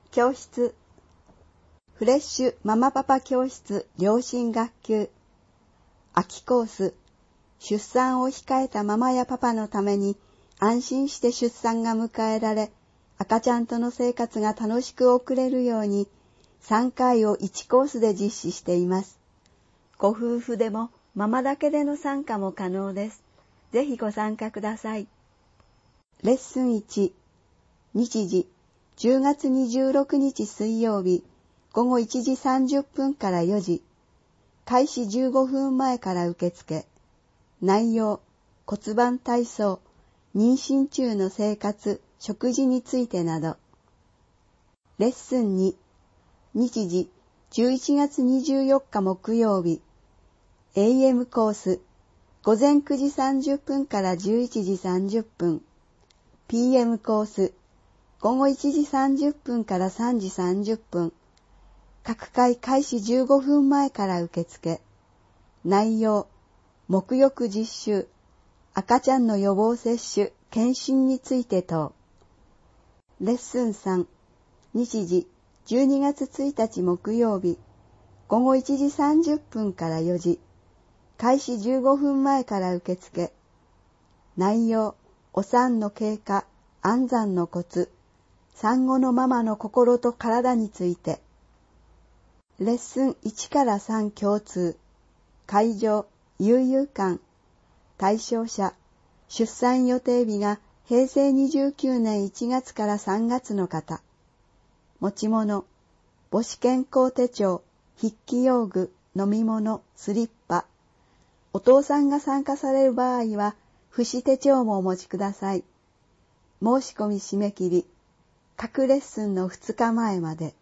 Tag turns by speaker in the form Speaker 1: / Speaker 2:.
Speaker 1: 教室フレッシュママパパ教室両親学級秋コース出産を控えたママやパパのために安心して出産が迎えられ赤ちゃんとの生活が楽しく送れるように3回を1コースで実施しています。ご夫婦でもママだけでの参加も可能です。ぜひご参加ください。レッスン1日時10月26日水曜日午後1時30分から4時開始15分前から受付内容骨盤体操妊娠中の生活食事についてなどレッスン2日時11月24日木曜日 AM コース午前9時30分から11時30分 PM コース午後1時30分から3時30分各回開始15分前から受付内容沐浴実習赤ちゃんの予防接種検診について等レッスン3日時12月1日木曜日午後1時30分から4時開始15分前から受付内容お産の経過安産のコツ産後のママの心と体についてレッスン1から3共通会場悠々館対象者出産予定日が平成29年1月から3月の方持ち物母子健康手帳筆記用具飲み物スリッパお父さんが参加される場合は父子手帳もお持ちください。申し込み締め切り各レッスンの2日前まで